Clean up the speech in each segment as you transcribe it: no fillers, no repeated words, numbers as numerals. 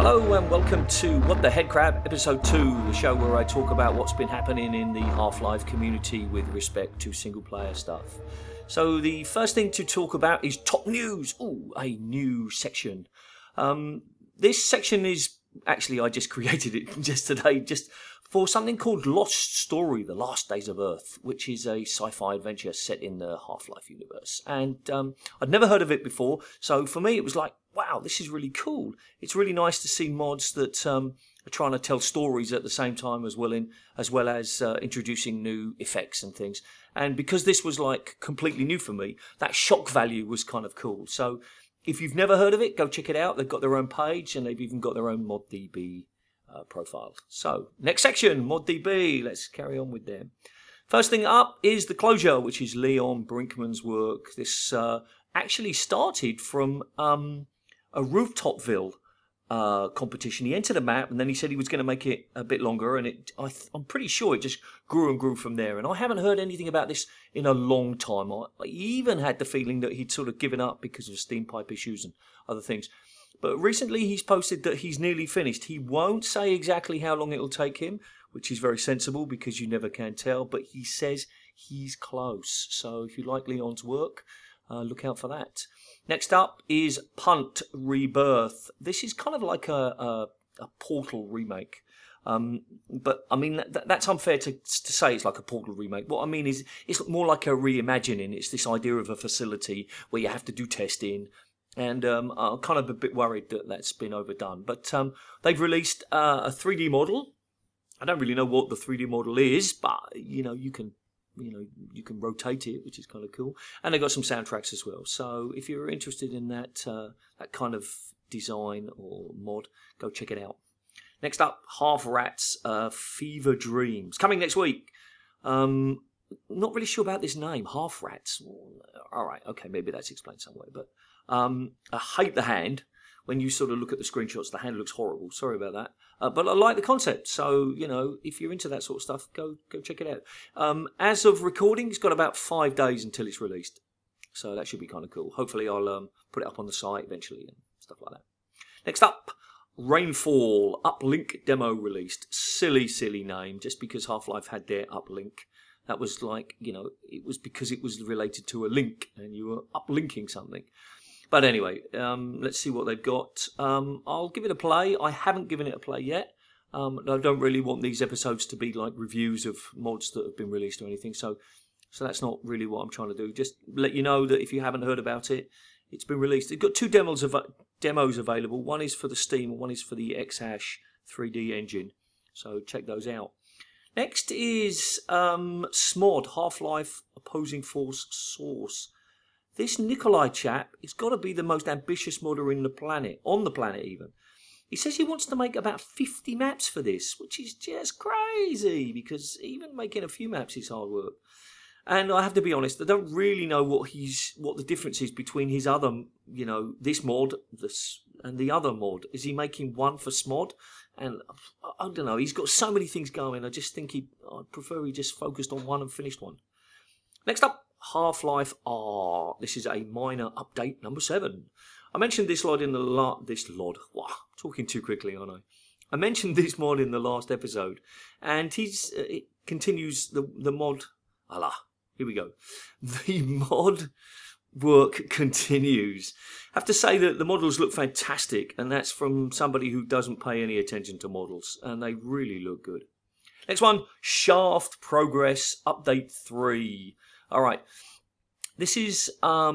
Hello and welcome to What the Head Crab, episode 2, the show where I talk about what's been happening in the Half-Life community with respect to single-player stuff. So the first thing to talk about is top news. Ooh, a new section. This section is, actually I just created it just today, just for something called Lost Story, The Last Days of Earth, which is a sci-fi adventure set in the Half-Life universe. And I'd never heard of it before, so for me it was like, wow, this is really cool. It's really nice to see mods that are trying to tell stories at the same time as well as introducing new effects and things. And because this was like completely new for me, that shock value was kind of cool. So if you've never heard of it, go check it out. They've got their own page and they've even got their own ModDB profile. So next section, ModDB. Let's carry on with them. First thing up is The Closure, which is Leon Brinkman's work. This actually started from a Rooftopville competition. He entered a map and then he said he was going to make it a bit longer, and I'm pretty sure it just grew and grew from there. And I haven't heard anything about this in a long time. I even had the feeling that he'd sort of given up because of steam pipe issues and other things. But recently he's posted that he's nearly finished. He won't say exactly how long it'll take him, which is very sensible because you never can tell, but he says he's close. So if you like Leon's work, look out for that. Next up is Punt Rebirth. This is kind of like a Portal remake. But I mean, that's unfair to say it's like a Portal remake. What I mean is it's more like a reimagining. It's this idea of a facility where you have to do testing. And I'm kind of a bit worried that that's been overdone. But they've released a 3D model. I don't really know what the 3D model is, but you can rotate it, which is kind of cool. And they've got some soundtracks as well. So if you're interested in that kind of design or mod, go check it out. Next up, Half Rats Fever Dreams, coming next week. Not really sure about this name, Half Rats. All right, okay, maybe that's explained some way, but I hate the hand. When you sort of look at the screenshots, the hand looks horrible. Sorry about that. But I like the concept. So, if you're into that sort of stuff, go check it out. As of recording, it's got about 5 days until it's released. So that should be kind of cool. Hopefully I'll put it up on the site eventually and stuff like that. Next up, Rainfall Uplink demo released. Silly name, just because Half-Life had their uplink. That was like, it was because it was related to a link and you were uplinking something. But anyway, let's see what they've got. I'll give it a play. I haven't given it a play yet. I don't really want these episodes to be like reviews of mods that have been released or anything. So that's not really what I'm trying to do. Just let you know that if you haven't heard about it, it's been released. It's got 2 demos available. One is for the Steam and one is for the Xhash 3D engine. So check those out. Next is SMOD, Half-Life Opposing Force Source. This Nikolai chap has got to be the most ambitious modder on the planet even. He says he wants to make about 50 maps for this, which is just crazy because even making a few maps is hard work. And I have to be honest, I don't really know what the difference is between his other, this mod and the other mod. Is he making one for SMOD? And I don't know, he's got so many things going. I just think I'd prefer he just focused on one and finished one. Next up, Half-Life R. This is a minor update, number 7. I mentioned this mod in the wow, talking too quickly, aren't I? I mentioned this mod in the last episode, and it continues the mod. Here we go. The mod work continues. I have to say that the models look fantastic, and that's from somebody who doesn't pay any attention to models, and they really look good. Next one, Shaft Progress Update 3. All right, this is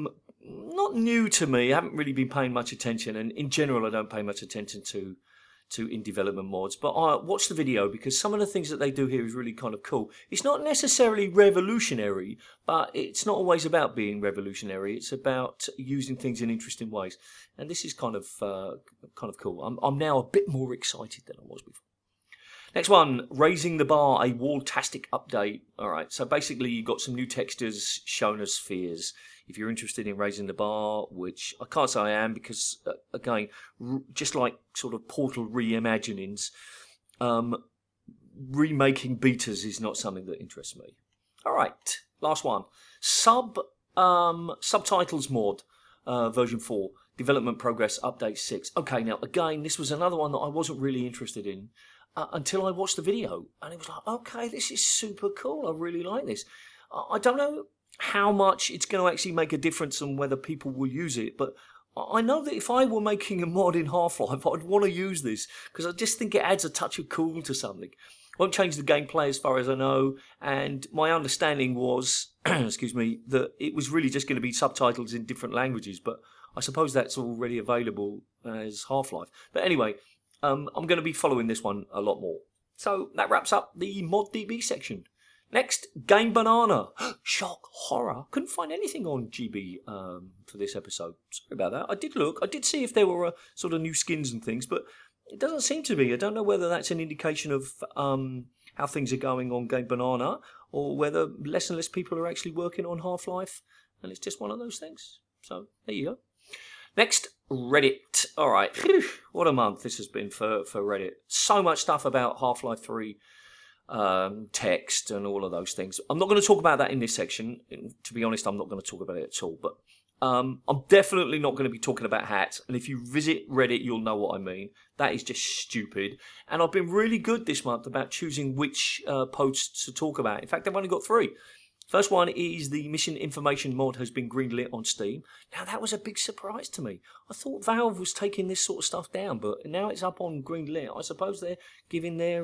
not new to me. I haven't really been paying much attention, and in general, I don't pay much attention to in-development mods. But I watched the video because some of the things that they do here is really kind of cool. It's not necessarily revolutionary, but it's not always about being revolutionary. It's about using things in interesting ways, and this is kind of cool. I'm now a bit more excited than I was before. Next one, Raising the Bar, a Walltastic update. All right, so basically you've got some new textures shown as spheres. If you're interested in Raising the Bar, which I can't say I am because, again, just like sort of Portal reimaginings, remaking betas is not something that interests me. All right, last one. Subtitles mod, version 4. Development Progress Update 6. Okay, now, again, this was another one that I wasn't really interested in until I watched the video. And it was like, okay, this is super cool. I really like this. I don't know how much it's going to actually make a difference on whether people will use it, but I know that if I were making a mod in Half-Life, I'd want to use this, because I just think it adds a touch of cool to something. Won't change the gameplay as far as I know, and my understanding was, excuse me, that it was really just going to be subtitles in different languages, but I suppose that's already available as Half-Life. But anyway, I'm going to be following this one a lot more. So that wraps up the ModDB section. Next, Game Banana. Shock, horror. Couldn't find anything on GB for this episode. Sorry about that. I did look. I did see if there were sort of new skins and things, but it doesn't seem to be. I don't know whether that's an indication of how things are going on Game Banana, or whether less and less people are actually working on Half-Life, and it's just one of those things. So, there you go. Next, Reddit. All right. Whew, what a month this has been for Reddit. So much stuff about Half-Life 3 text and all of those things. I'm not going to talk about that in this section. To be honest, I'm not going to talk about it at all. But I'm definitely not going to be talking about hats. And if you visit Reddit, you'll know what I mean. That is just stupid. And I've been really good this month about choosing which posts to talk about. In fact, I've only got 3. First one is the Mission Information mod has been greenlit on Steam. Now, that was a big surprise to me. I thought Valve was taking this sort of stuff down, but now it's up on greenlit. I suppose they're giving their,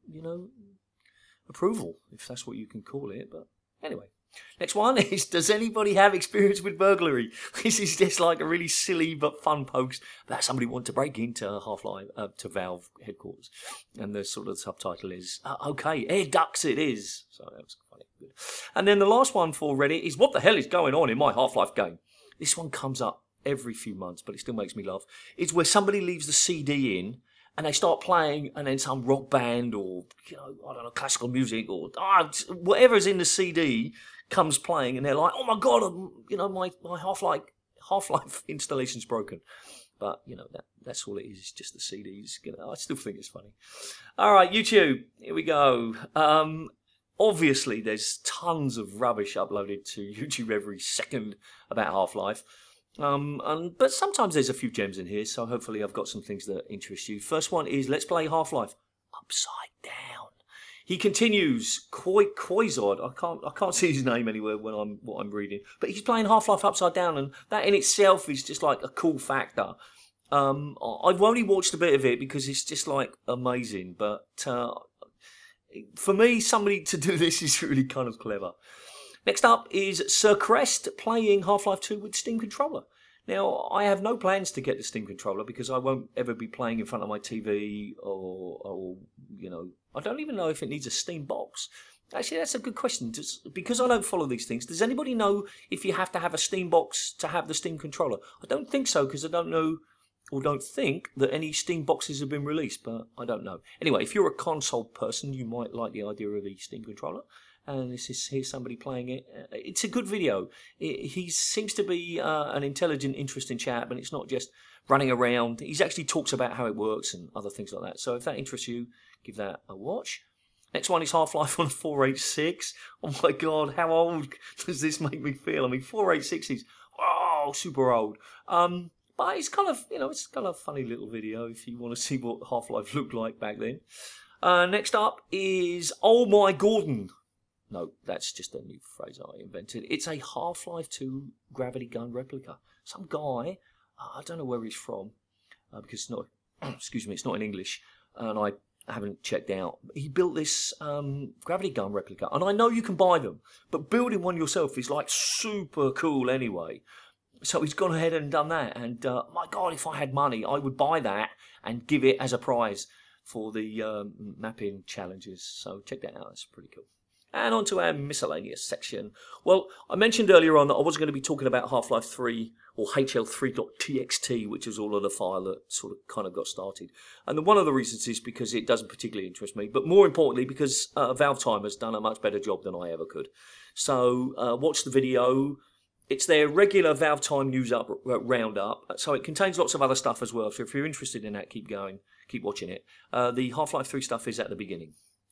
approval, if that's what you can call it. But anyway, next one is, does anybody have experience with burglary? This is just like a really silly but fun post that somebody wanted to break into Half-Life, to Valve headquarters. And the sort of subtitle is, okay, air ducts it is. So that was funny. Good. And then the last one for Reddit is, what the hell is going on in my Half-Life game? This one comes up every few months, but it still makes me laugh. It's where somebody leaves the CD in, and they start playing, and then some rock band or, I don't know, classical music or whatever's in the CD comes playing, and they're like, oh my God, my Half-Life installation's broken. But, that's all it is. It's just the CDs. I still think it's funny. All right, YouTube, here we go. Obviously, there's tons of rubbish uploaded to YouTube every second about Half-Life. But sometimes there's a few gems in here, so hopefully I've got some things that interest you. First one is Let's Play Half-Life Upside Down. He continues, Koizod. I can't see his name anywhere when I'm reading, but he's playing Half-Life Upside Down, and that in itself is just like a cool factor. I've only watched a bit of it because it's just like amazing, but for me, somebody to do this is really kind of clever. Next up is Sir Crest playing Half-Life 2 with Steam Controller. Now, I have no plans to get the Steam Controller because I won't ever be playing in front of my TV or I don't even know if it needs a Steam box. Actually, that's a good question. Because I don't follow these things, does anybody know if you have to have a Steam box to have the Steam Controller? I don't think so, because I don't know or don't think that any Steam boxes have been released, but I don't know. Anyway, if you're a console person, you might like the idea of the Steam Controller. And here's somebody playing it. It's a good video. He seems to be an intelligent, interesting chap, and it's not just running around. He actually talks about how it works and other things like that. So if that interests you, give that a watch. Next one is Half-Life on 486. Oh my God, how old does this make me feel? I mean, 486 is, super old. But it's kind of, it's kind of a funny little video if you want to see what Half-Life looked like back then. Next up is Oh My Gordon. No, that's just a new phrase I invented. It's a Half-Life 2 gravity gun replica. Some guy, I don't know where he's from, because it's not, it's not in English, and I haven't checked out. He built this gravity gun replica, and I know you can buy them, but building one yourself is like super cool anyway. So he's gone ahead and done that, and my God, if I had money, I would buy that and give it as a prize for the mapping challenges. So check that out, it's pretty cool. And on to our miscellaneous section. Well, I mentioned earlier on that I wasn't going to be talking about Half-Life 3 or HL3.txt, which is all of the file that sort of kind of got started. And one of the reasons is because it doesn't particularly interest me, but more importantly because Valve Time has done a much better job than I ever could. So watch the video. It's their regular Valve Time news roundup, so it contains lots of other stuff as well. So if you're interested in that, keep going, keep watching it. The Half-Life 3 stuff is at the beginning.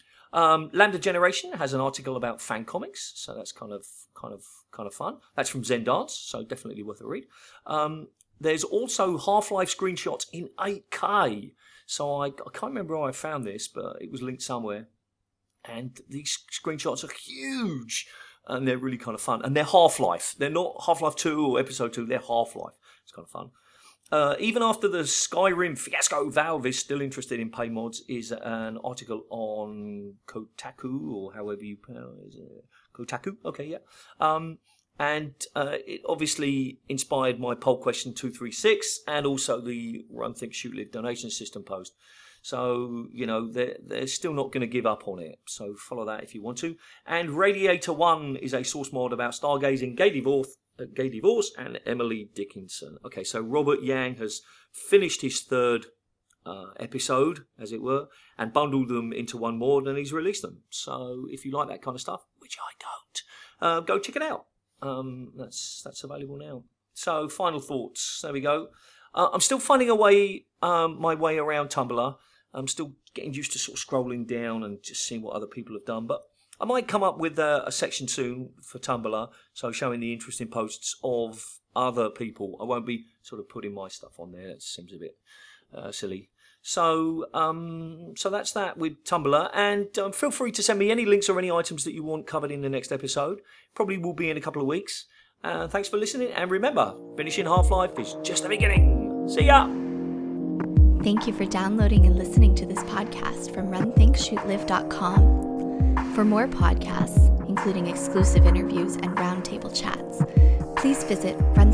Lambda Generation has an article about fan comics, so that's kind of fun. That's from Zendance, so definitely worth a read. there's also Half-Life screenshots in 8K. So I can't remember how I found this, but it was linked somewhere. And these screenshots are huge, and they're really kind of fun. And they're Half-Life. They're not Half-Life 2 or Episode 2. They're Half-Life. It's kind of fun. Even after the Skyrim fiasco, Valve is still interested in pay mods, is an article on Kotaku, or however you pronounce it. Kotaku? Okay, yeah. And it obviously inspired my poll question 236 and also the Run, Think, Shoot, Live donation system post. So, they're still not going to give up on it. So follow that if you want to. And Radiator 1 is a source mod about stargazing, gay divorce, and Emily Dickinson. Okay, so Robert Yang has finished his third episode, as it were, and bundled them into one mod, and he's released them. So if you like that kind of stuff, which I don't, go check it out. That's available now. So final thoughts. There we go. I'm still finding my way around Tumblr. I'm still getting used to sort of scrolling down and just seeing what other people have done. But I might come up with a section soon for Tumblr, so showing the interesting posts of other people. I won't be sort of putting my stuff on there. That seems a bit silly. So that's that with Tumblr. And feel free to send me any links or any items that you want covered in the next episode. Probably will be in a couple of weeks. Thanks for listening. And remember, finishing Half-Life is just the beginning. See ya! Thank you for downloading and listening to this podcast from runthinkshootlive.com. For more podcasts, including exclusive interviews and roundtable chats, please visit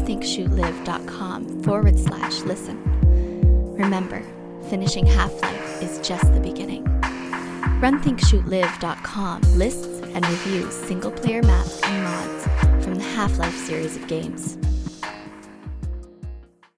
runthinkshootlive.com/listen. Remember, finishing Half-Life is just the beginning. runthinkshootlive.com lists and reviews single-player maps and mods from the Half-Life series of games.